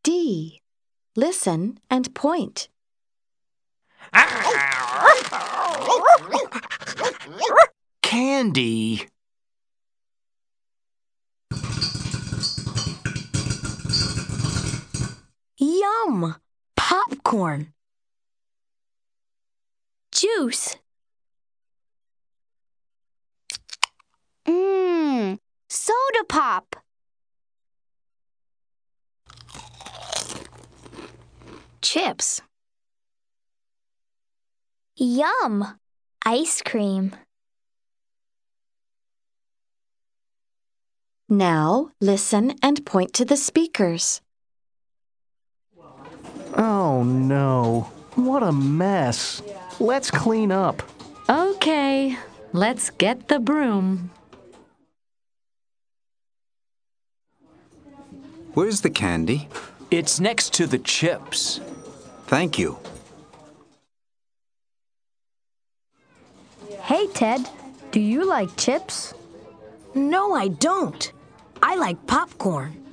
D. Listen and point. Candy. Yum! Popcorn. Juice. Soda pop. Chips. Yum! Ice cream. Now listen and point to the speakers. Oh no, what a mess. Let's clean up. Okay, let's get the broom. Where's the candy? It's next to the chips. Thank you. Hey, Ted, do you like chips? No, I don't. I like popcorn.